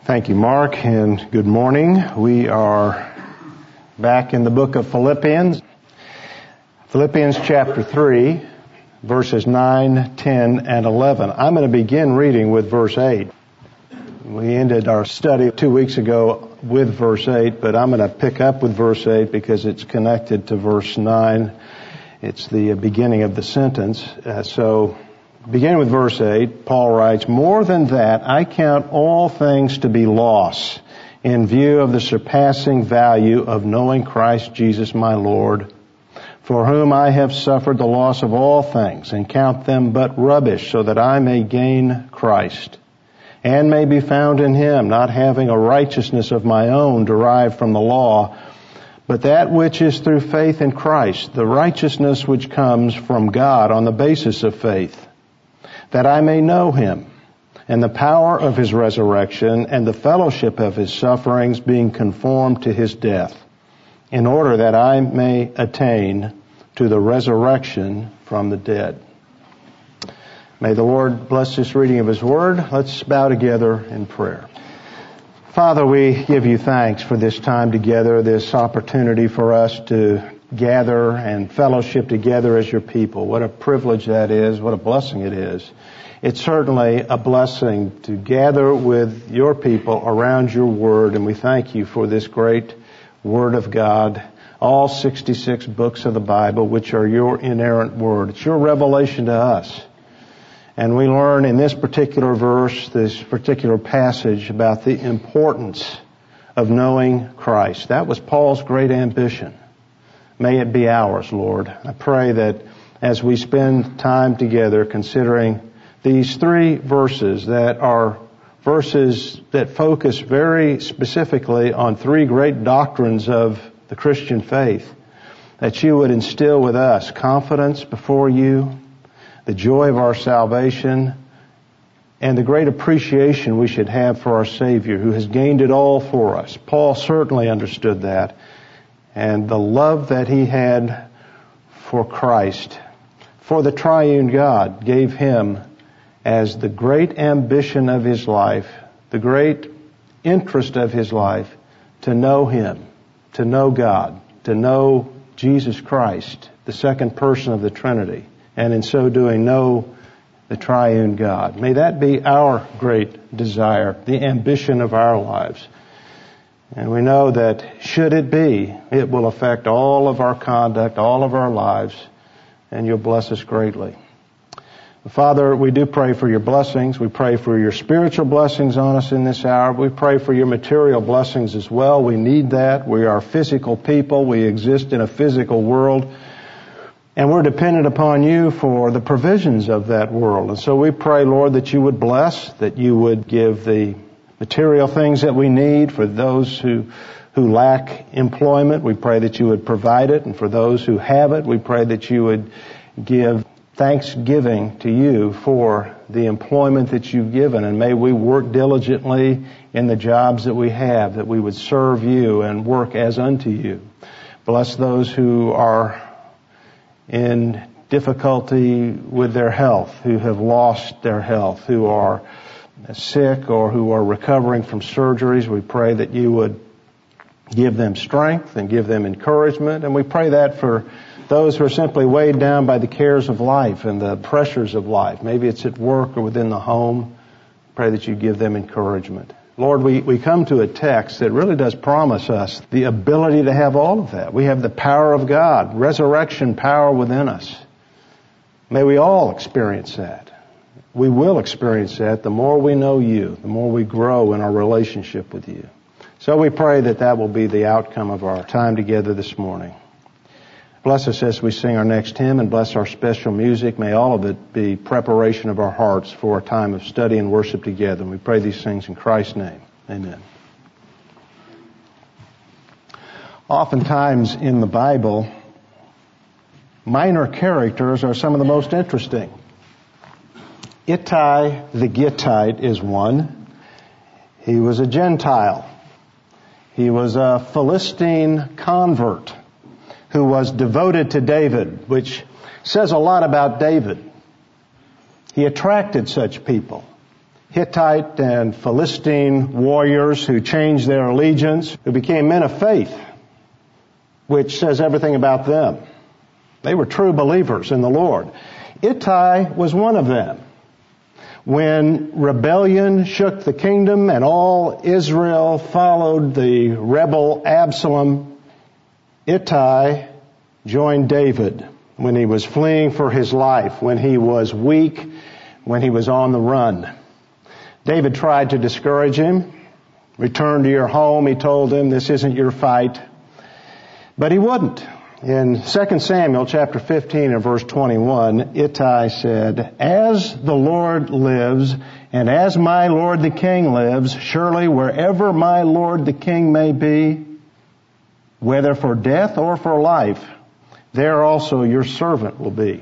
Thank you, Mark, and good morning. We are back in the book of Philippians. Philippians chapter 3, verses 9, 10, and 11. I'm going to begin reading with verse 8. We ended our study 2 weeks ago with verse 8, but I'm going to pick up with verse 8 because it's connected to verse 9. It's the beginning of the sentence. Beginning with verse 8, Paul writes, "More than that, I count all things to be loss in view of the surpassing value of knowing Christ Jesus my Lord, for whom I have suffered the loss of all things, and count them but rubbish, so that I may gain Christ, and may be found in Him, not having a righteousness of my own derived from the law, but that which is through faith in Christ, the righteousness which comes from God on the basis of faith, that I may know Him, and the power of His resurrection, and the fellowship of His sufferings, being conformed to His death, in order that I may attain to the resurrection from the dead." May the Lord bless this reading of His Word. Let's bow together in prayer. Father, we give You thanks for this time together, this opportunity for us to gather and fellowship together as Your people. What a privilege that is. What a blessing it is. It's certainly a blessing to gather with Your people around Your Word, and we thank You for this great Word of God, all 66 books of the Bible, which are Your inerrant Word. It's Your revelation to us. And we learn in this particular verse, this particular passage, about the importance of knowing Christ. That was Paul's great ambition. May it be ours, Lord. I pray that as we spend time together considering these three verses that are verses that focus very specifically on three great doctrines of the Christian faith, that You would instill with us confidence before You, the joy of our salvation, and the great appreciation we should have for our Savior who has gained it all for us. Paul certainly understood that. And the love that he had for Christ, for the triune God, gave him as the great ambition of his life, the great interest of his life, to know Him, to know God, to know Jesus Christ, the second person of the Trinity, and in so doing know the triune God. May that be our great desire, the ambition of our lives. And we know that should it be, it will affect all of our conduct, all of our lives, and You'll bless us greatly. Father, we do pray for Your blessings. We pray for Your spiritual blessings on us in this hour. We pray for Your material blessings as well. We need that. We are physical people. We exist in a physical world. And we're dependent upon You for the provisions of that world. And so we pray, Lord, that You would bless, that You would give the material things that we need for those who lack employment. We pray that You would provide it. And for those who have it, we pray that You would give thanksgiving to You for the employment that You've given. And may we work diligently in the jobs that we have, that we would serve You and work as unto You. Bless those who are in difficulty with their health, who have lost their health, who are sick or who are recovering from surgeries. We pray that You would give them strength and give them encouragement. And we pray that for those who are simply weighed down by the cares of life and the pressures of life. Maybe it's at work or within the home. Pray that You give them encouragement. Lord, we come to a text that really does promise us the ability to have all of that. We have the power of God, resurrection power within us. May we all experience that. We will experience that the more we know You, the more we grow in our relationship with You. So we pray that that will be the outcome of our time together this morning. Bless us as we sing our next hymn, and bless our special music. May all of it be preparation of our hearts for a time of study and worship together. And we pray these things in Christ's name. Amen. Oftentimes in the Bible, minor characters are some of the most interesting. Ittai the Gittite is one. He was a Gentile. He was a Philistine convert who was devoted to David, which says a lot about David. He attracted such people. Hittite and Philistine warriors who changed their allegiance, who became men of faith, which says everything about them. They were true believers in the Lord. Ittai was one of them. When rebellion shook the kingdom and all Israel followed the rebel Absalom, Ittai joined David when he was fleeing for his life, when he was weak, when he was on the run. David tried to discourage him. Return to your home, he told him. This isn't your fight. But he wouldn't. In 2 Samuel chapter 15 and verse 21, Ittai said, "As the Lord lives, and as my lord the king lives, surely wherever my lord the king may be, whether for death or for life, there also your servant will be."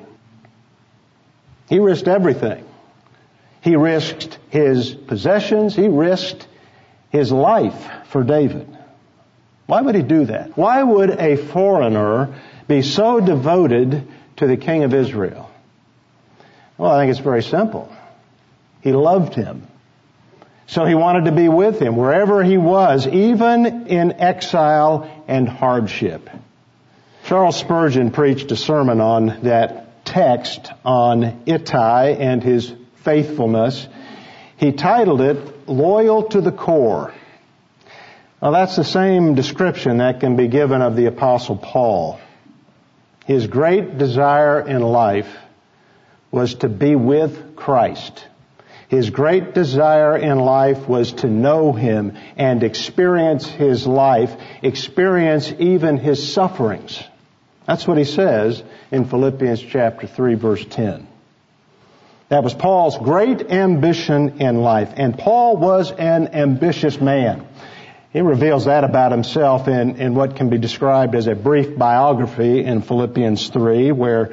He risked everything. He risked his possessions. He risked his life for David. Why would he do that? Why would a foreigner be so devoted to the king of Israel? Well, I think it's very simple. He loved him. So he wanted to be with him wherever he was, even in exile and hardship. Charles Spurgeon preached a sermon on that text on Ittai and his faithfulness. He titled it, "Loyal to the Core." Now that's the same description that can be given of the Apostle Paul. His great desire in life was to be with Christ. His great desire in life was to know Him and experience His life, experience even His sufferings. That's what he says in Philippians chapter 3 verse 10. That was Paul's great ambition in life. And Paul was an ambitious man. He reveals that about himself in what can be described as a brief biography in Philippians 3, where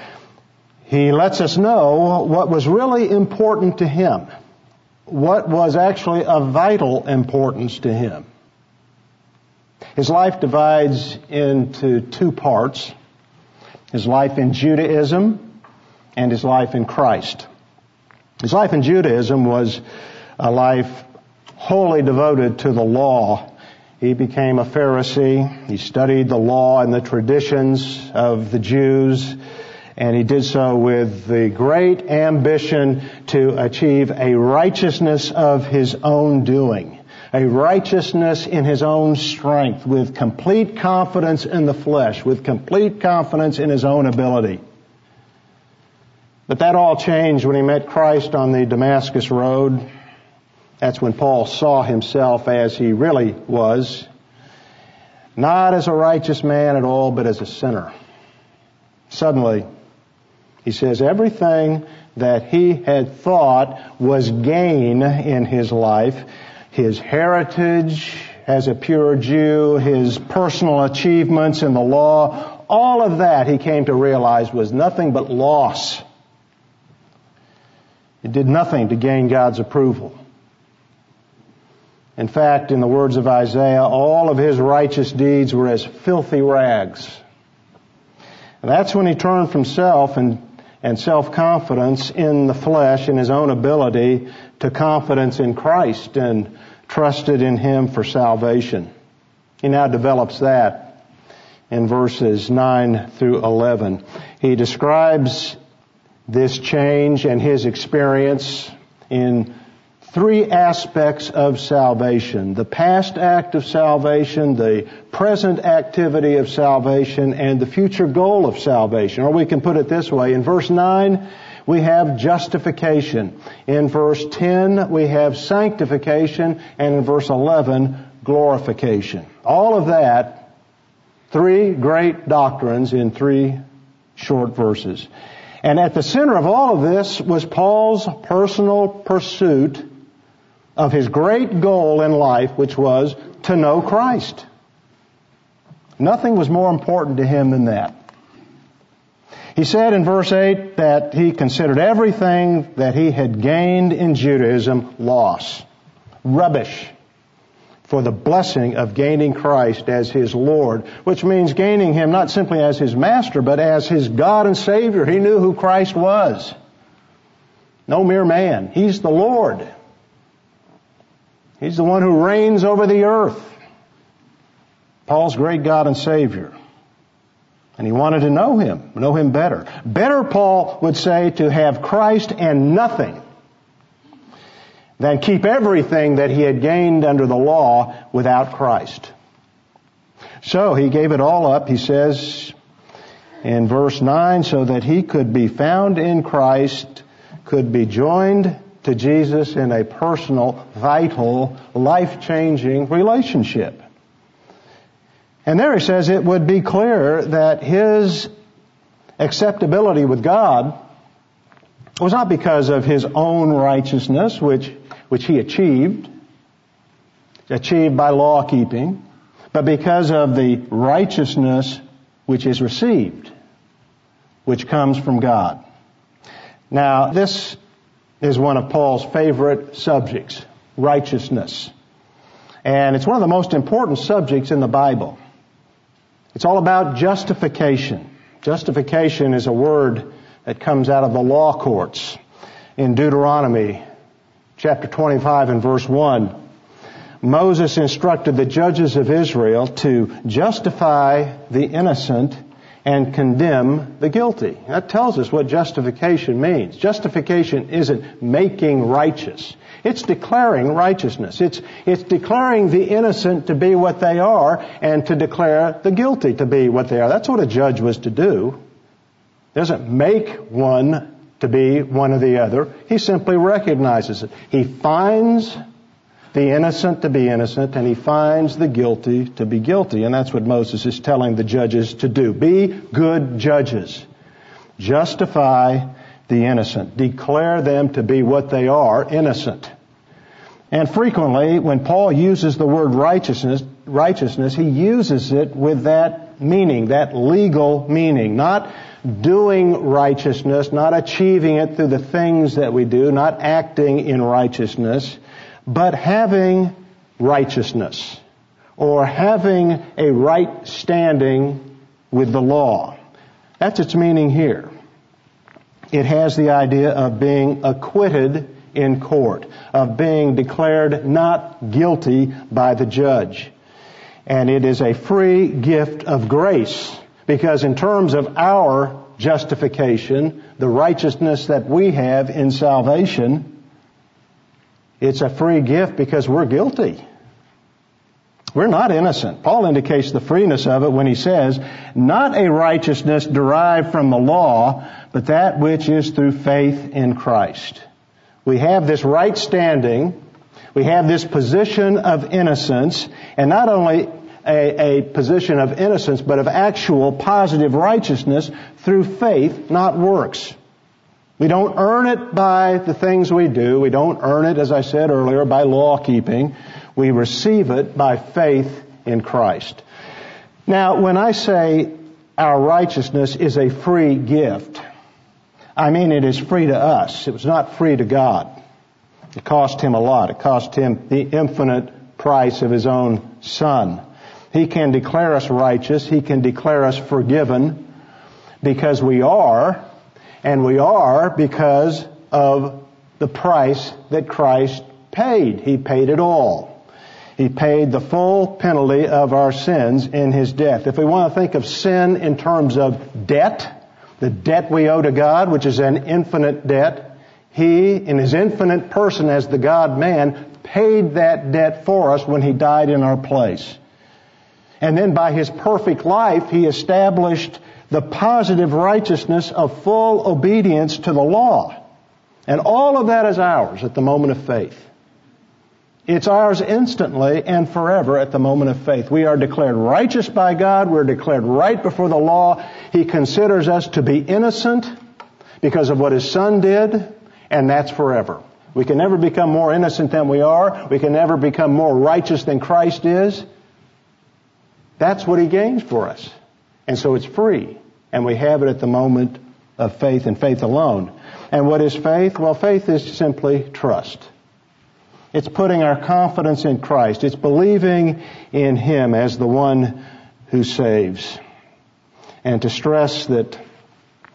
he lets us know what was really important to him, what was actually of vital importance to him. His life divides into two parts: his life in Judaism and his life in Christ. His life in Judaism was a life wholly devoted to the law. He became a Pharisee. He studied the law and the traditions of the Jews, and he did so with the great ambition to achieve a righteousness of his own doing, a righteousness in his own strength, with complete confidence in the flesh, with complete confidence in his own ability. But that all changed when he met Christ on the Damascus Road. That's when Paul saw himself as he really was, not as a righteous man at all, but as a sinner. Suddenly, he says everything that he had thought was gain in his life, his heritage as a pure Jew, his personal achievements in the law, all of that he came to realize was nothing but loss. It did nothing to gain God's approval. In fact, in the words of Isaiah, all of his righteous deeds were as filthy rags. And that's when he turned from self and self-confidence in the flesh, in his own ability, to confidence in Christ and trusted in Him for salvation. He now develops that in verses 9 through 11. He describes this change and his experience in three aspects of salvation: the past act of salvation, the present activity of salvation, and the future goal of salvation. Or we can put it this way: in verse 9 we have justification, in verse 10 we have sanctification, and in verse 11 glorification. All of that, three great doctrines in three short verses. And at the center of all of this was Paul's personal pursuit of his great goal in life, which was to know Christ. Nothing was more important to him than that. He said in verse 8 that he considered everything that he had gained in Judaism loss, rubbish, for the blessing of gaining Christ as his Lord, which means gaining Him not simply as his master, but as his God and Savior. He knew who Christ was. No mere man. He's the Lord. He's the one who reigns over the earth. Paul's great God and Savior. And he wanted to know Him better. Better, Paul would say, to have Christ and nothing than keep everything that he had gained under the law without Christ. So he gave it all up, he says in verse 9, so that he could be found in Christ, could be joined to Jesus in a personal, vital, life-changing relationship. And there he says it would be clear that his acceptability with God was not because of his own righteousness, which he achieved by law keeping, but because of the righteousness which is received, which comes from God. Now, this is one of Paul's favorite subjects, righteousness. And it's one of the most important subjects in the Bible. It's all about justification. Justification is a word that comes out of the law courts. In Deuteronomy chapter 25 and verse 1, Moses instructed the judges of Israel to justify the innocent and condemn the guilty. That tells us what justification means. Justification isn't making righteous. It's declaring righteousness. It's declaring the innocent to be what they are and to declare the guilty to be what they are. That's what a judge was to do. He doesn't make one to be one or the other. He simply recognizes it. He finds the innocent to be innocent, and he finds the guilty to be guilty. And that's what Moses is telling the judges to do. Be good judges. Justify the innocent. Declare them to be what they are, innocent. And frequently, when Paul uses the word righteousness, he uses it with that meaning, that legal meaning. Not doing righteousness, not achieving it through the things that we do, not acting in righteousness, but having righteousness, or having a right standing with the law. That's its meaning here. It has the idea of being acquitted in court, of being declared not guilty by the judge. And it is a free gift of grace, because in terms of our justification, the righteousness that we have in salvation, it's a free gift because we're guilty. We're not innocent. Paul indicates the freeness of it when he says, not a righteousness derived from the law, but that which is through faith in Christ. We have this right standing, we have this position of innocence, and not only a position of innocence, but of actual positive righteousness through faith, not works. We don't earn it by the things we do. We don't earn it, as I said earlier, by law keeping. We receive it by faith in Christ. Now, when I say our righteousness is a free gift, I mean it is free to us. It was not free to God. It cost Him a lot. It cost Him the infinite price of His own Son. He can declare us righteous. He can declare us forgiven because we are, and we are because of the price that Christ paid. He paid it all. He paid the full penalty of our sins in His death. If we want to think of sin in terms of debt, the debt we owe to God, which is an infinite debt, He, in His infinite person as the God-man, paid that debt for us when He died in our place. And then by His perfect life, He established the positive righteousness of full obedience to the law. And all of that is ours at the moment of faith. It's ours instantly and forever at the moment of faith. We are declared righteous by God. We're declared right before the law. He considers us to be innocent because of what His Son did, and that's forever. We can never become more innocent than we are. We can never become more righteous than Christ is. That's what He gains for us. And so it's free. And we have it at the moment of faith and faith alone. And what is faith? Well, faith is simply trust. It's putting our confidence in Christ. It's believing in Him as the one who saves. And to stress that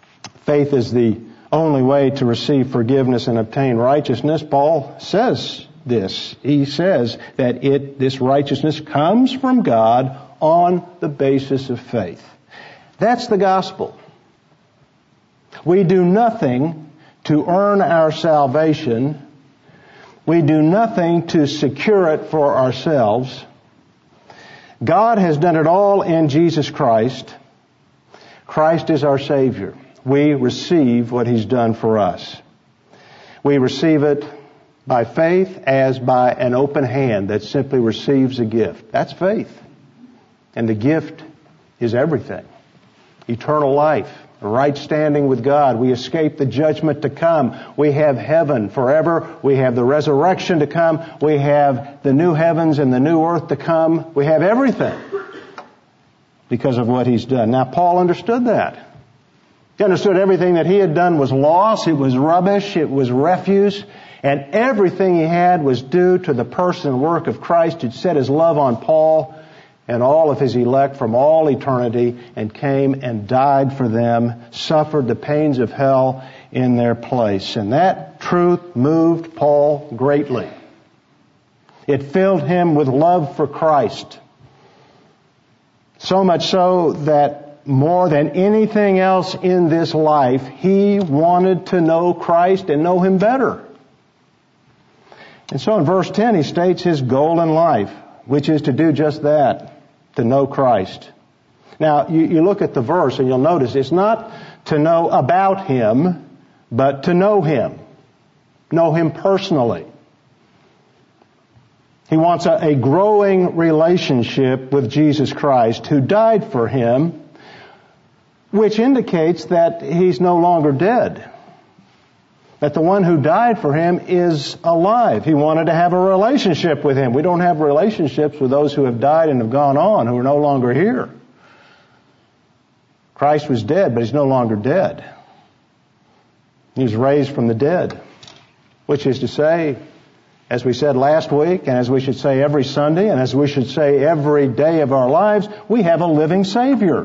faith is the only way to receive forgiveness and obtain righteousness, Paul says this. He says that this righteousness comes from God on the basis of faith. That's the gospel. We do nothing to earn our salvation. We do nothing to secure it for ourselves. God has done it all in Jesus Christ. Christ is our Savior. We receive what He's done for us. We receive it by faith as by an open hand that simply receives a gift. That's faith. And the gift is everything. Eternal life, a right standing with God. We escape the judgment to come. We have heaven forever. We have the resurrection to come. We have the new heavens and the new earth to come. We have everything because of what He's done. Now, Paul understood that. He understood everything that he had done was loss, it was rubbish, it was refuse, and everything he had was due to the person and work of Christ who'd set His love on Paul and all of His elect from all eternity and came and died for them, suffered the pains of hell in their place. And that truth moved Paul greatly. It filled him with love for Christ. So much so that more than anything else in this life, he wanted to know Christ and know Him better. And so in verse 10 he states his goal in life, which is to do just that, to know Christ. Now you look at the verse and you'll notice it's not to know about Him, but to know Him. Know Him personally. He wants a growing relationship with Jesus Christ who died for him, which indicates that He's no longer dead. That the one who died for him is alive. He wanted to have a relationship with Him. We don't have relationships with those who have died and have gone on, who are no longer here. Christ was dead, but He's no longer dead. He was raised from the dead, which is to say, as we said last week, and as we should say every Sunday, and as we should say every day of our lives, we have a living Savior.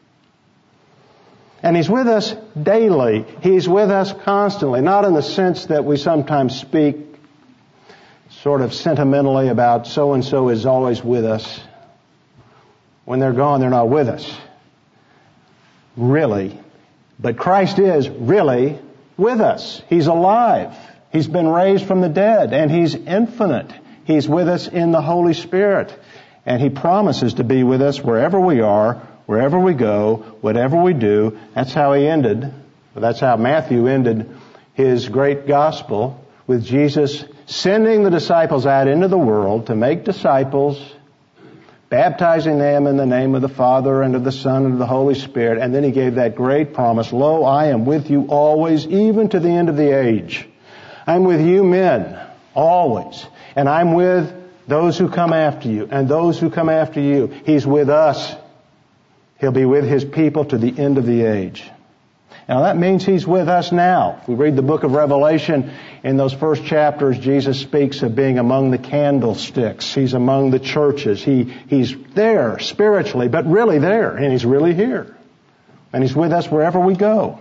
And He's with us daily. He's with us constantly. Not in the sense that we sometimes speak sort of sentimentally about so-and-so is always with us. When they're gone, they're not with us. Really. But Christ is really with us. He's alive. He's been raised from the dead. And He's infinite. He's with us in the Holy Spirit. And He promises to be with us wherever we are, wherever we go, whatever we do. That's how that's how Matthew ended his great gospel, with Jesus sending the disciples out into the world to make disciples, baptizing them in the name of the Father and of the Son and of the Holy Spirit. And then He gave that great promise, "Lo, I am with you always, even to the end of the age." I'm with you men, always. And I'm with those who come after you, and those who come after you. He's with us. He'll be with His people to the end of the age. Now that means He's with us now. If we read the book of Revelation, in those first chapters, Jesus speaks of being among the candlesticks. He's among the churches. He's there spiritually, but really there. And He's really here. And He's with us wherever we go.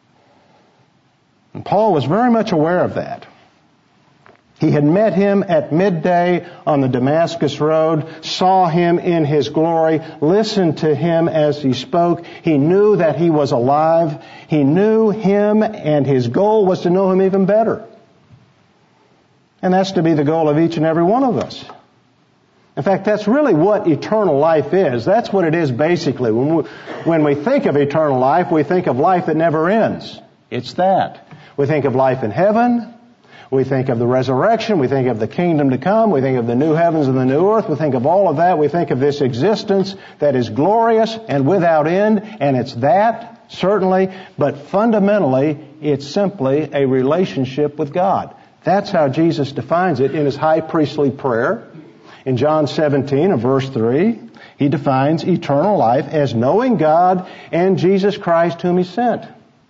And Paul was very much aware of that. He had met Him at midday on the Damascus road, saw Him in His glory, listened to Him as He spoke. He knew that He was alive. He knew Him, and his goal was to know Him even better. And that's to be the goal of each and every one of us. In fact, that's really what eternal life is. That's what it is basically. When we think of eternal life, we think of life that never ends. It's that. We think of life in heaven. We think of the resurrection. We think of the kingdom to come. We think of the new heavens and the new earth. We think of all of that. We think of this existence that is glorious and without end. And it's that, certainly. But fundamentally, it's simply a relationship with God. That's how Jesus defines it in His high priestly prayer. In John 17, verse 3, He defines eternal life as knowing God and Jesus Christ whom He sent.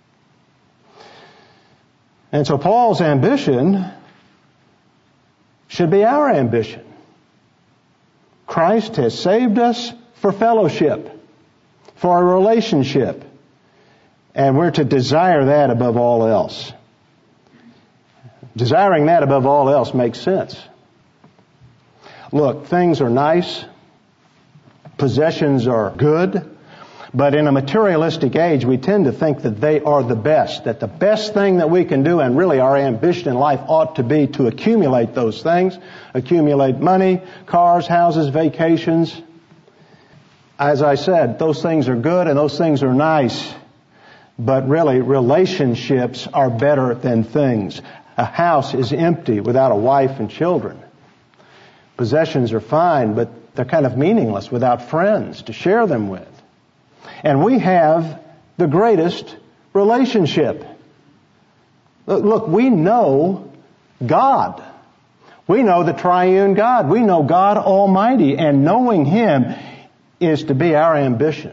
And so Paul's ambition should be our ambition. Christ has saved us for fellowship, for a relationship, and we're to desire that above all else. Desiring that above all else makes sense. Look, things are nice. Possessions are good. But in a materialistic age, we tend to think that they are the best, that the best thing that we can do, and really our ambition in life ought to be to accumulate those things, accumulate money, cars, houses, vacations. As I said, those things are good and those things are nice, but really relationships are better than things. A house is empty without a wife and children. Possessions are fine, but they're kind of meaningless without friends to share them with. And we have the greatest relationship. Look, we know God. We know the triune God. We know God Almighty, and knowing Him is to be our ambition.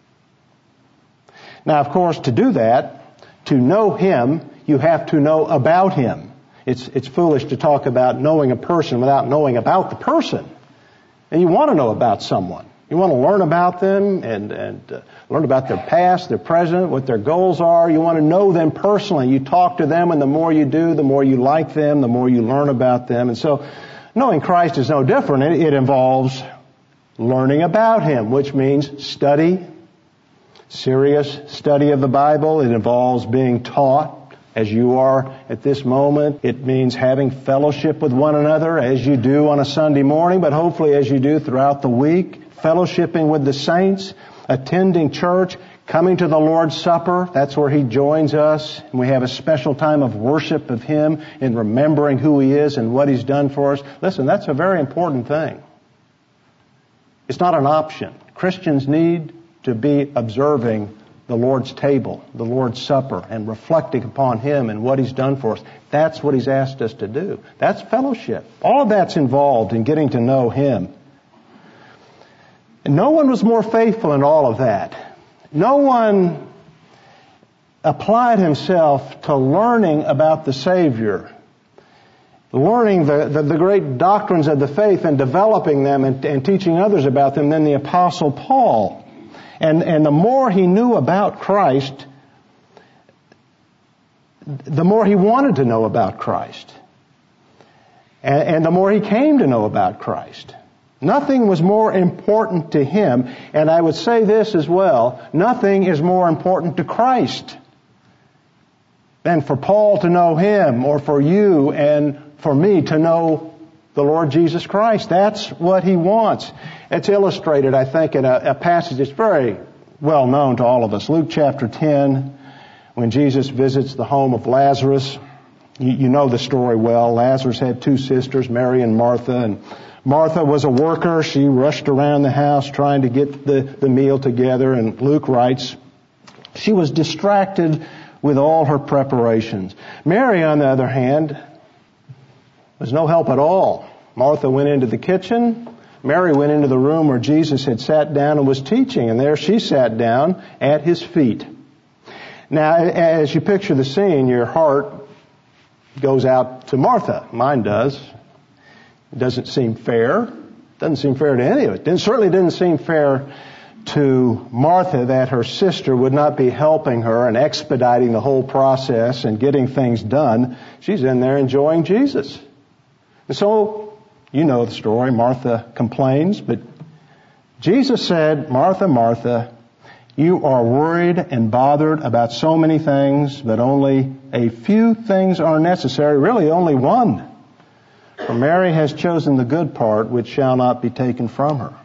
Now, of course, to do that, to know Him, you have to know about Him. It's foolish to talk about knowing a person without knowing about the person. And you want to know about someone. You want to learn about them and learn about their past, their present, what their goals are. You want to know them personally. You talk to them, and the more you do, the more you like them, the more you learn about them. And so knowing Christ is no different. It involves learning about Him, which means study, serious study of the Bible. It involves being taught as you are at this moment. It means having fellowship with one another as you do on a Sunday morning, but hopefully as you do throughout the week. Fellowshipping with the saints, attending church, coming to the Lord's Supper. That's where He joins us. And we have a special time of worship of Him in remembering who He is and what He's done for us. Listen, that's a very important thing. It's not an option. Christians need to be observing the Lord's table, the Lord's Supper, and reflecting upon Him and what He's done for us. That's what He's asked us to do. That's fellowship. All of that's involved in getting to know Him. And no one was more faithful in all of that. No one applied himself to learning about the Savior, learning the great doctrines of the faith and developing them and teaching others about them than the Apostle Paul. And the more he knew about Christ, the more he wanted to know about Christ. And the more he came to know about Christ. Nothing was more important to him, and I would say this as well, nothing is more important to Christ than for Paul to know Him, or for you and for me to know the Lord Jesus Christ. That's what He wants. It's illustrated, I think, in a passage that's very well known to all of us. Luke chapter 10, when Jesus visits the home of Lazarus. You know the story well. Lazarus had two sisters, Mary and Martha, and Martha was a worker. She rushed around the house trying to get the meal together. And Luke writes, she was distracted with all her preparations. Mary, on the other hand, was no help at all. Martha went into the kitchen. Mary went into the room where Jesus had sat down and was teaching. And there she sat down at His feet. Now, as you picture the scene, your heart goes out to Martha. Mine does. It doesn't seem fair. It doesn't seem fair to any of it. It certainly didn't seem fair to Martha that her sister would not be helping her and expediting the whole process and getting things done. She's in there enjoying Jesus. And so, you know the story. Martha complains, but Jesus said, Martha, Martha, you are worried and bothered about so many things, but only a few things are necessary. Really, only one. For Mary has chosen the good part, which shall not be taken from her.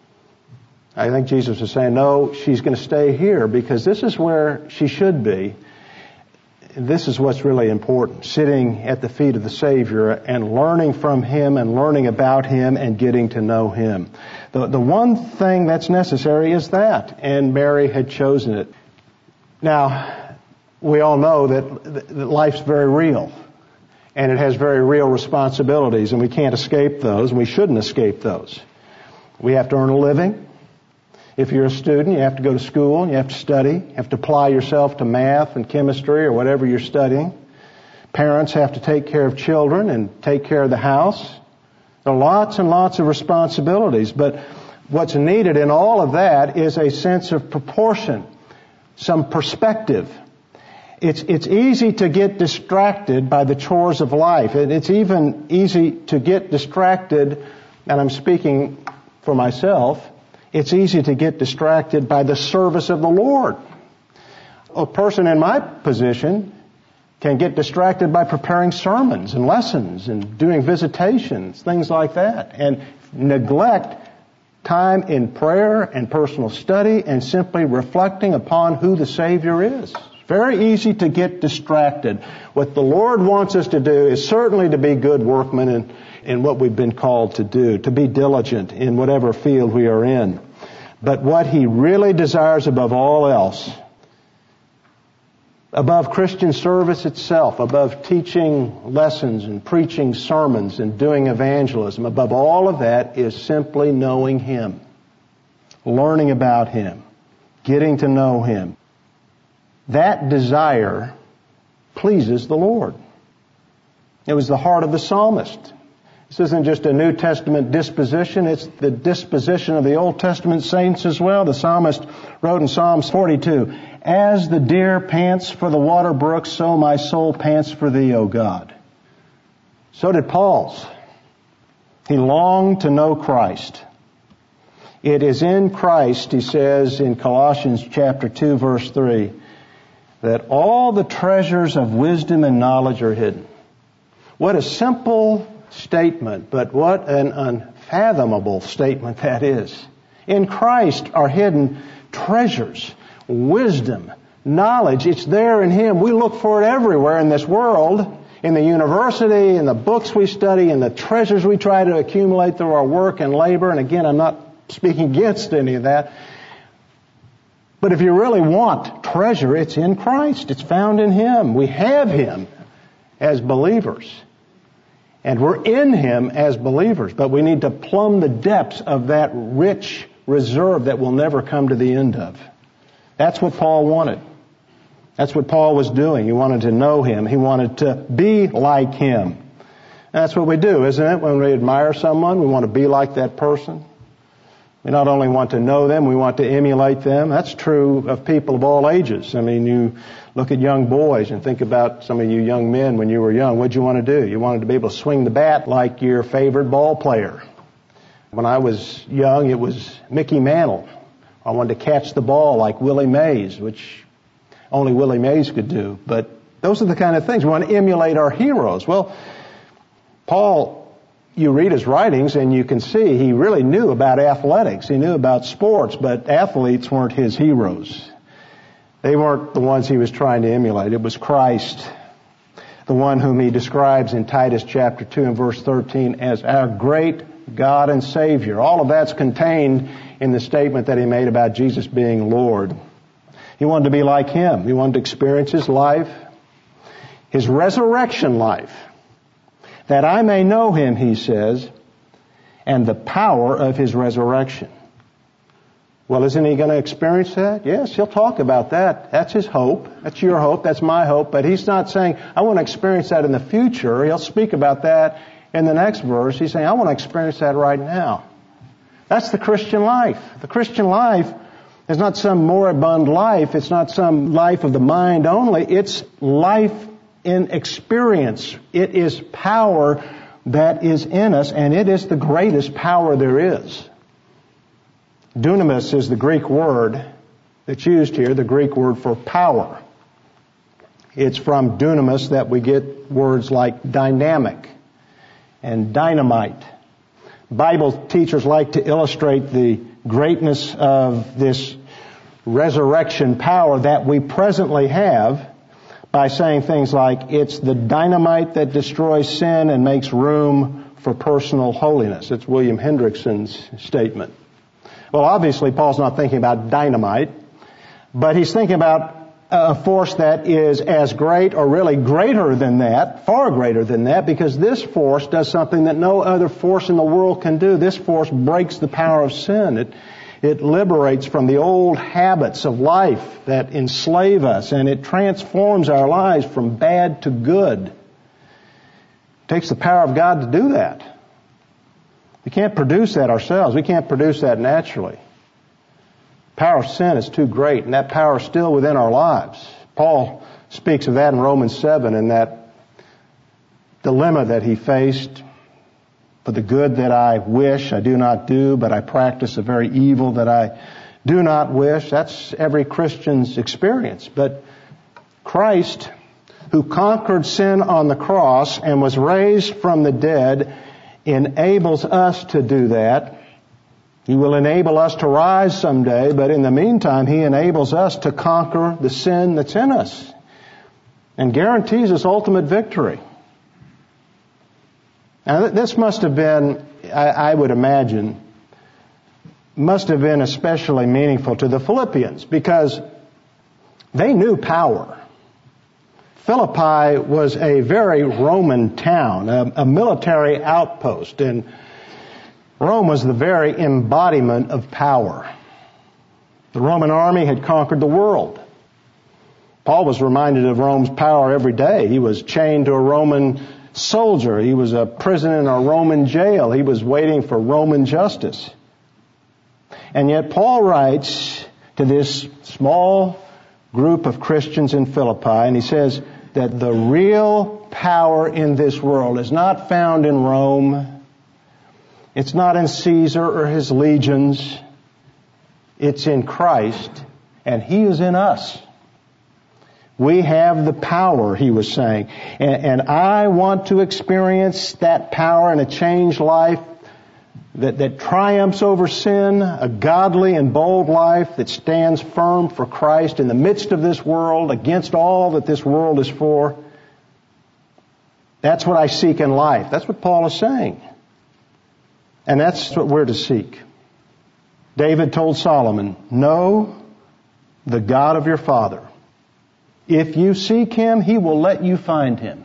I think Jesus is saying, no, she's going to stay here because this is where she should be. This is what's really important, sitting at the feet of the Savior and learning from Him and learning about Him and getting to know Him. The one thing that's necessary is that, and Mary had chosen it. Now, we all know that life's very real. And it has very real responsibilities, and we can't escape those, and we shouldn't escape those. We have to earn a living. If you're a student, you have to go to school, and you have to study. You have to apply yourself to math and chemistry or whatever you're studying. Parents have to take care of children and take care of the house. There are lots and lots of responsibilities, but what's needed in all of that is a sense of proportion, some perspective. It's easy to get distracted by the chores of life. And it's even easy to get distracted and I'm speaking for myself, it's easy to get distracted by the service of the Lord. A person in my position can get distracted by preparing sermons and lessons and doing visitations, things like that, and neglect time in prayer and personal study and simply reflecting upon who the Savior is. Very easy to get distracted. What the Lord wants us to do is certainly to be good workmen in what we've been called to do, to be diligent in whatever field we are in. But what He really desires above all else, above Christian service itself, above teaching lessons and preaching sermons and doing evangelism, above all of that is simply knowing Him, learning about Him, getting to know Him. That desire pleases the Lord. It was the heart of the psalmist. This isn't just a New Testament disposition, it's the disposition of the Old Testament saints as well. The psalmist wrote in Psalms 42, "As the deer pants for the water brooks, so my soul pants for Thee, O God." So did Paul's. He longed to know Christ. It is in Christ, he says in Colossians chapter 2, verse 3, that all the treasures of wisdom and knowledge are hidden. What a simple statement, but what an unfathomable statement that is. In Christ are hidden treasures, wisdom, knowledge. It's there in Him. We look for it everywhere in this world, in the university, in the books we study, in the treasures we try to accumulate through our work and labor. And again, I'm not speaking against any of that. But if you really want treasure, it's in Christ. It's found in Him. We have Him as believers. And we're in Him as believers. But we need to plumb the depths of that rich reserve that we'll never come to the end of. That's what Paul wanted. That's what Paul was doing. He wanted to know Him. He wanted to be like Him. That's what we do, isn't it? When we admire someone, we want to be like that person. We not only want to know them, we want to emulate them. That's true of people of all ages. I mean, you look at young boys and think about some of you young men when you were young. What'd you want to do? You wanted to be able to swing the bat like your favorite ball player. When I was young, it was Mickey Mantle. I wanted to catch the ball like Willie Mays, which only Willie Mays could do. But those are the kind of things. We want to emulate our heroes. Well, Paul, you read his writings and you can see he really knew about athletics. He knew about sports, but athletes weren't his heroes. They weren't the ones he was trying to emulate. It was Christ, the one whom he describes in Titus chapter 2 and verse 13 as our great God and Savior. All of that's contained in the statement that he made about Jesus being Lord. He wanted to be like Him. He wanted to experience His life, His resurrection life. That I may know Him, he says, and the power of His resurrection. Well, isn't he going to experience that? Yes, he'll talk about that. That's his hope. That's your hope. That's my hope. But he's not saying, I want to experience that in the future. He'll speak about that in the next verse. He's saying, I want to experience that right now. That's the Christian life. The Christian life is not some moribund life. It's not some life of the mind only. It's life in experience. It is power that is in us, and it is the greatest power there is. Dunamis is the Greek word that's used here, the Greek word for power. It's from dunamis that we get words like dynamic and dynamite. Bible teachers like to illustrate the greatness of this resurrection power that we presently have by saying things like, it's the dynamite that destroys sin and makes room for personal holiness. It's William Hendrickson's statement. Well, obviously, Paul's not thinking about dynamite, but he's thinking about a force that is as great or really greater than that, far greater than that, because this force does something that no other force in the world can do. This force breaks the power of sin. It liberates from the old habits of life that enslave us, and it transforms our lives from bad to good. It takes the power of God to do that. We can't produce that ourselves. We can't produce that naturally. The power of sin is too great, and that power is still within our lives. Paul speaks of that in Romans 7 and that dilemma that he faced. For the good that I wish I do not do, but I practice the very evil that I do not wish. That's every Christian's experience. But Christ, who conquered sin on the cross and was raised from the dead, enables us to do that. He will enable us to rise someday, but in the meantime, He enables us to conquer the sin that's in us and guarantees us ultimate victory. Now, this must have been, I would imagine, must have been especially meaningful to the Philippians because they knew power. Philippi was a very Roman town, a military outpost, and Rome was the very embodiment of power. The Roman army had conquered the world. Paul was reminded of Rome's power every day. He was chained to a Roman soldier. He was a prisoner in a Roman jail. He was waiting for Roman justice. And yet Paul writes to this small group of Christians in Philippi, and he says that the real power in this world is not found in Rome. It's not in Caesar or his legions. It's in Christ, and He is in us. We have the power, he was saying. And I want to experience that power in a changed life that triumphs over sin, a godly and bold life that stands firm for Christ in the midst of this world, against all that this world is for. That's what I seek in life. That's what Paul is saying. And that's what we're to seek. David told Solomon, know the God of your father. If you seek Him, He will let you find Him.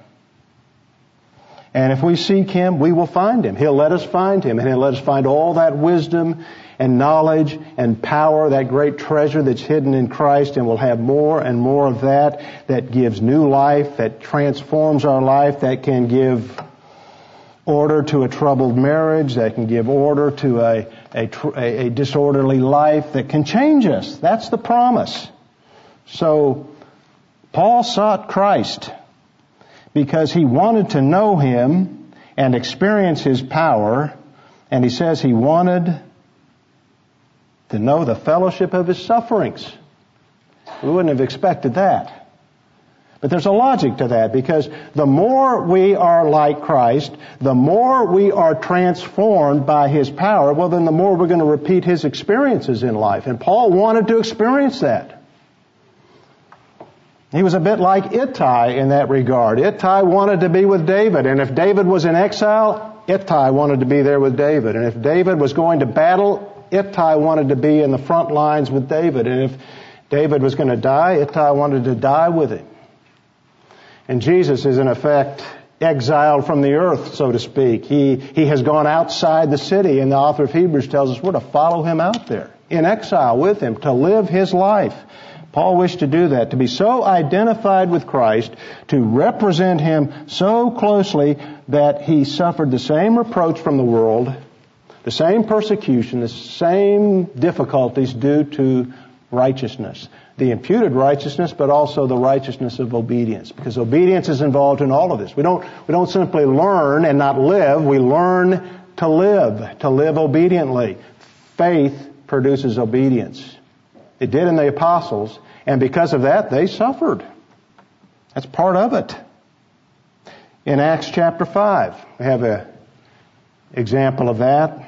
And if we seek Him, we will find Him. He'll let us find Him, and He'll let us find all that wisdom and knowledge and power, that great treasure that's hidden in Christ, and we'll have more and more of that gives new life, that transforms our life, that can give order to a troubled marriage, that can give order to a disorderly life, that can change us. That's the promise. So, Paul sought Christ because he wanted to know Him and experience His power, and he says he wanted to know the fellowship of His sufferings. We wouldn't have expected that. But there's a logic to that, because the more we are like Christ, the more we are transformed by His power, well, then the more we're going to repeat His experiences in life. And Paul wanted to experience that. He was a bit like Ittai in that regard. Ittai wanted to be with David, and if David was in exile, Ittai wanted to be there with David. And if David was going to battle, Ittai wanted to be in the front lines with David. And if David was going to die, Ittai wanted to die with him. And Jesus is in effect exiled from the earth, so to speak. He has gone outside the city, and the author of Hebrews tells us we're to follow Him out there, in exile with Him, to live His life. Paul wished to do that, to be so identified with Christ, to represent Him so closely that He suffered the same reproach from the world, the same persecution, the same difficulties due to righteousness. The imputed righteousness, but also the righteousness of obedience. Because obedience is involved in all of this. We don't simply learn and not live. We learn to live obediently. Faith produces obedience. It did in the apostles, and because of that, they suffered. That's part of it. In Acts chapter 5, we have an example of that.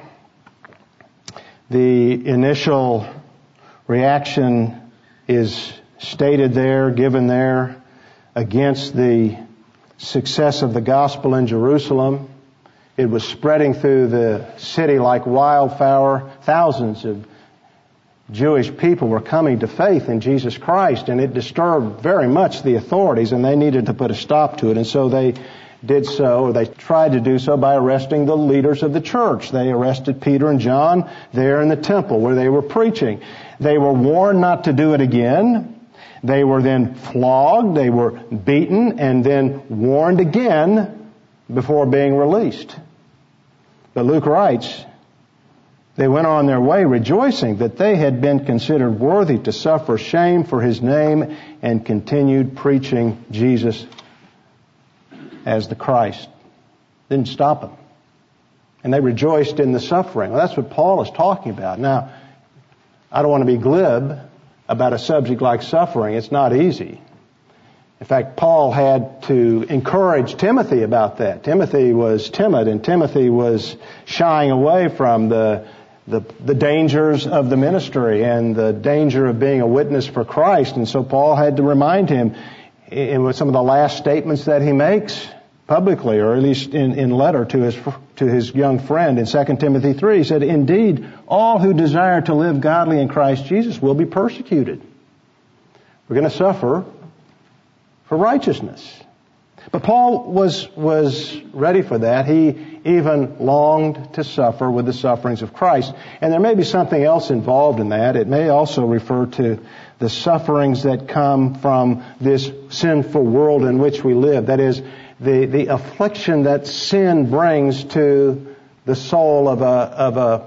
The initial reaction is stated there, given there, against the success of the gospel in Jerusalem. It was spreading through the city like wildfire. Thousands of Jewish people were coming to faith in Jesus Christ, and it disturbed very much the authorities, and they needed to put a stop to it. And so they did so, or they tried to do so, by arresting the leaders of the church. They arrested Peter and John there in the temple where they were preaching. They were warned not to do it again. They were then flogged, they were beaten, and then warned again before being released. But Luke writes, they went on their way rejoicing that they had been considered worthy to suffer shame for His name, and continued preaching Jesus as the Christ. Didn't stop them. and they rejoiced in the suffering. Well, that's what Paul is talking about. Now, I don't want to be glib about a subject like suffering. It's not easy. In fact, Paul had to encourage Timothy about that. Timothy was timid, and Timothy was shying away from the dangers of the ministry and the danger of being a witness for Christ. And so Paul had to remind him in some of the last statements that he makes publicly, or at least in letter to his young friend in 2 Timothy 3. He said, "Indeed, all who desire to live godly in Christ Jesus will be persecuted." We're going to suffer for righteousness. But Paul was ready for that. He even longed to suffer with the sufferings of Christ. And there may be something else involved in that. It may also refer to the sufferings that come from this sinful world in which we live. That is, the affliction that sin brings to the soul of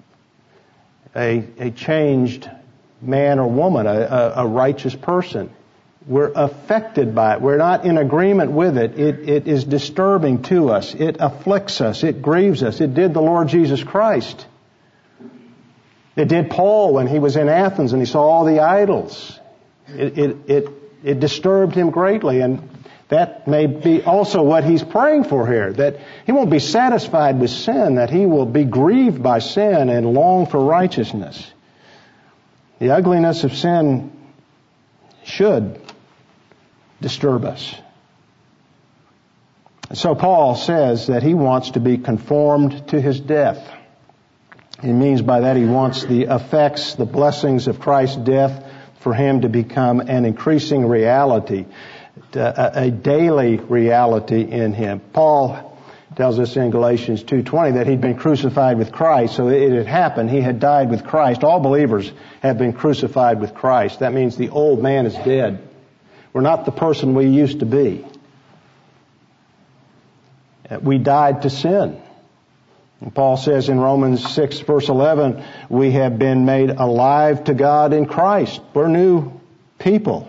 a changed man or woman, a righteous person. We're affected by it. We're not in agreement with it. It is disturbing to us. It afflicts us. It grieves us. It did the Lord Jesus Christ. It did Paul when he was in Athens and he saw all the idols. It disturbed him greatly, and that may be also what he's praying for here, that he won't be satisfied with sin, that he will be grieved by sin and long for righteousness. The ugliness of sin should disturb us. So Paul says that he wants to be conformed to his death. He means by that he wants the effects, the blessings of Christ's death for him to become an increasing reality, a daily reality in him. Paul tells us in Galatians 2:20 that he'd been crucified with Christ. So it had happened. He had died with Christ. All believers have been crucified with Christ. That means the old man is dead. We're not the person we used to be. We died to sin. And Paul says in Romans 6 verse 11, we have been made alive to God in Christ. We're new people.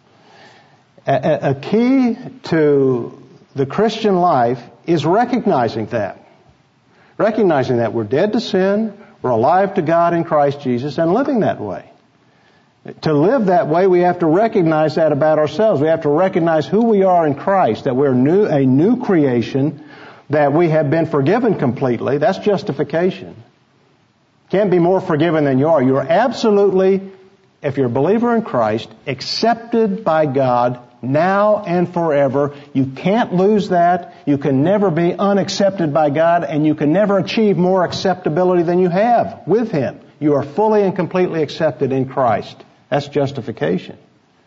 A key to the Christian life is recognizing that. Recognizing that we're dead to sin, we're alive to God in Christ Jesus, and living that way. To live that way, we have to recognize that about ourselves. We have to recognize who we are in Christ, that we're a new creation, that we have been forgiven completely. That's justification. Can't be more forgiven than you are. You are absolutely, if you're a believer in Christ, accepted by God now and forever. You can't lose that. You can never be unaccepted by God, and you can never achieve more acceptability than you have with Him. You are fully and completely accepted in Christ. That's justification.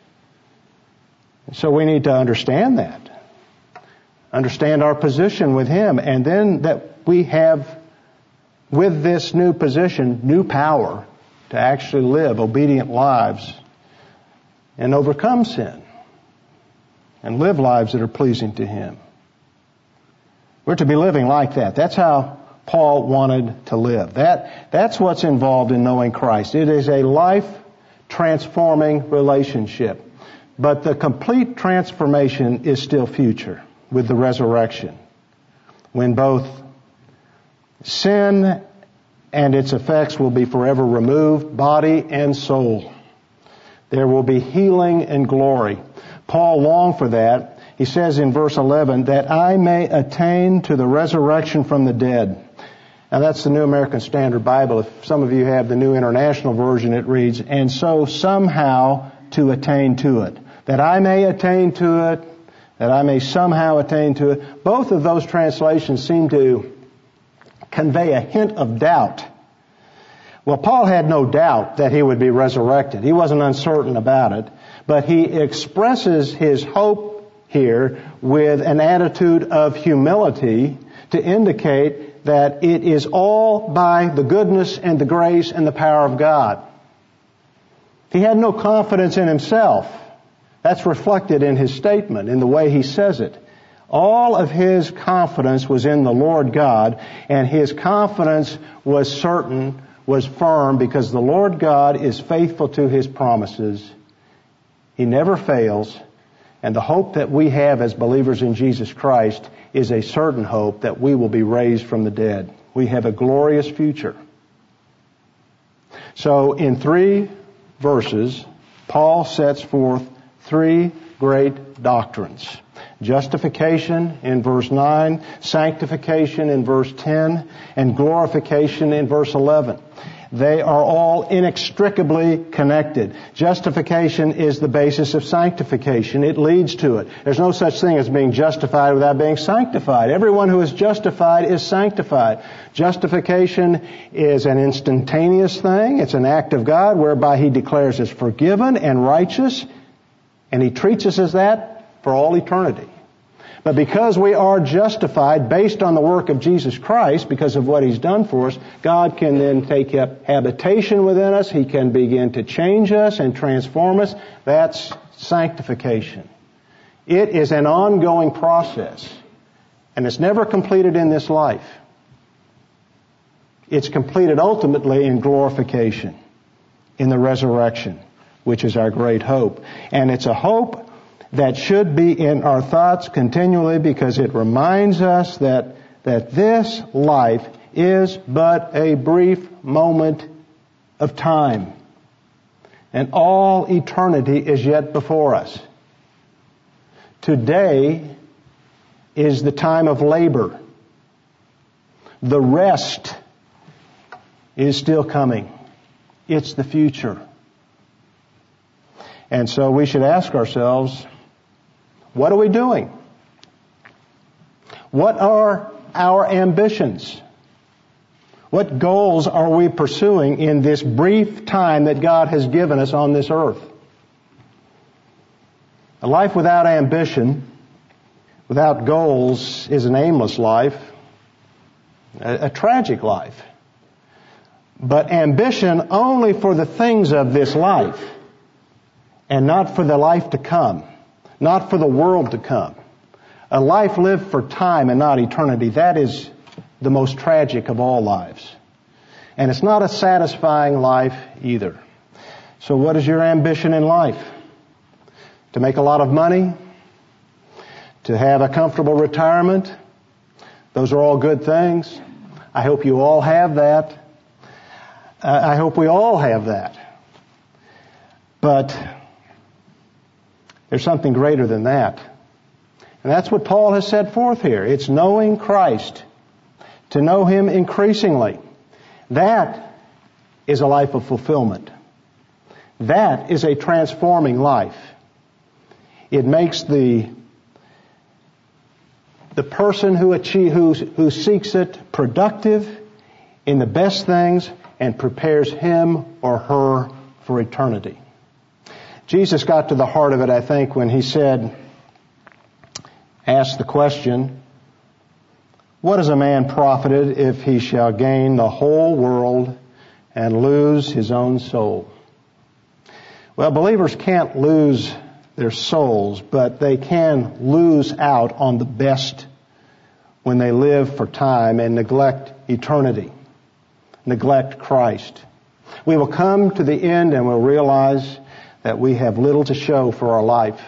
So we need to understand that. Understand our position with Him, and then that we have, with this new position, new power to actually live obedient lives and overcome sin and live lives that are pleasing to Him. We're to be living like that. That's how Paul wanted to live. That's what's involved in knowing Christ. It is a life-transforming relationship. But the complete transformation is still future with the resurrection, when both sin and its effects will be forever removed, body and soul. There will be healing and glory. Paul longed for that. He says in verse 11, that I may attain to the resurrection from the dead. Now that's the New American Standard Bible. If some of you have the New International Version, it reads, and so somehow to attain to it. That I may attain to it, that I may somehow attain to it. Both of those translations seem to convey a hint of doubt. Well, Paul had no doubt that he would be resurrected. He wasn't uncertain about it. But he expresses his hope here with an attitude of humility to indicate that it is all by the goodness and the grace and the power of God. He had no confidence in himself. That's reflected in his statement, in the way he says it. All of his confidence was in the Lord God, and his confidence was certain, was firm, because the Lord God is faithful to His promises. He never fails, and the hope that we have as believers in Jesus Christ is a certain hope that we will be raised from the dead. We have a glorious future. So in 3 verses, Paul sets forth 3 great doctrines. Justification in verse 9, sanctification in verse 10, and glorification in verse 11. They are all inextricably connected. Justification is the basis of sanctification. It leads to it. There's no such thing as being justified without being sanctified. Everyone who is justified is sanctified. Justification is an instantaneous thing. It's an act of God whereby He declares us forgiven and righteous, and He treats us as that for all eternity. But because we are justified based on the work of Jesus Christ, because of what He's done for us, God can then take up habitation within us. He can begin to change us and transform us. That's sanctification. It is an ongoing process, and it's never completed in this life. It's completed ultimately in glorification, in the resurrection, which is our great hope. And it's a hope that should be in our thoughts continually, because it reminds us that this life is but a brief moment of time, and all eternity is yet before us. Today is the time of labor. The rest is still coming. It's the future. And so we should ask ourselves, what are we doing? What are our ambitions? What goals are we pursuing in this brief time that God has given us on this earth? A life without ambition, without goals, is an aimless life, a tragic life. But ambition only for the things of this life, and not for the life to come. Not for the world to come. A life lived for time and not eternity, that is the most tragic of all lives. And it's not a satisfying life either. So what is your ambition in life? To make a lot of money? To have a comfortable retirement? Those are all good things. I hope you all have that. I hope we all have that. But there's something greater than that. And that's what Paul has set forth here. It's knowing Christ. To know Him increasingly. That is a life of fulfillment. That is a transforming life. It makes the person who seeks it productive in the best things and prepares him or her for eternity. Jesus got to the heart of it, I think, when He asked the question, what is a man profited if he shall gain the whole world and lose his own soul? Well, believers can't lose their souls, but they can lose out on the best when they live for time and neglect eternity, neglect Christ. We will come to the end and we'll realize that we have little to show for our life.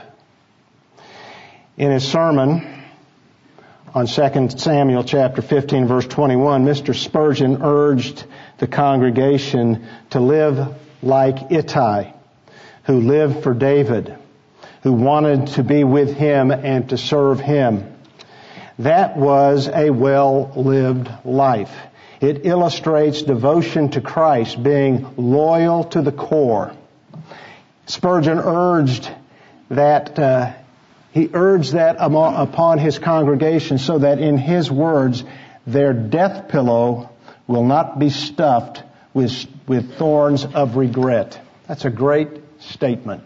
In his sermon on 2 Samuel chapter 15 verse 21, Mr. Spurgeon urged the congregation to live like Ittai, who lived for David, who wanted to be with him and to serve him. That was a well-lived life. It illustrates devotion to Christ, being loyal to the core. Spurgeon urged that upon his congregation so that, in his words, their death pillow will not be stuffed with thorns of regret. That's a great statement.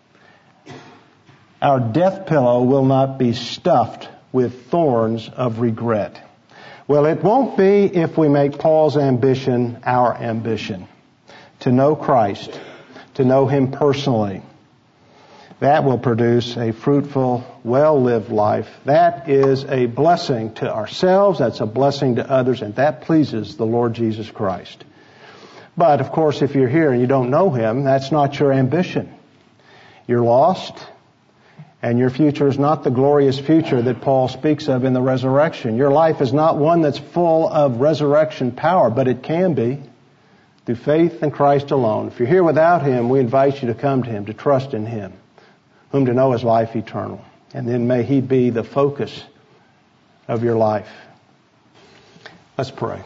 Our death pillow will not be stuffed with thorns of regret. Well, it won't be if we make Paul's ambition our ambition. To know Christ, to know Him personally. That will produce a fruitful, well-lived life. That is a blessing to ourselves, that's a blessing to others, and that pleases the Lord Jesus Christ. But, of course, if you're here and you don't know Him, that's not your ambition. You're lost, And your future is not the glorious future that Paul speaks of in the resurrection. Your life is not one that's full of resurrection power, but it can be through faith in Christ alone. If you're here without Him, we invite you to come to Him, to trust in Him, whom to know is life eternal. And then may He be the focus of your life. Let's pray.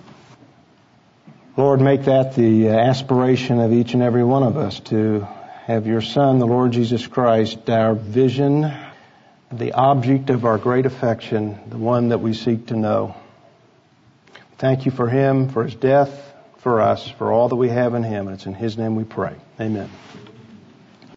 Lord, make that the aspiration of each and every one of us to have your Son, the Lord Jesus Christ, our vision, the object of our great affection, the one that we seek to know. Thank you for Him, for His death, for us, for all that we have in Him. And it's in His name we pray. Amen.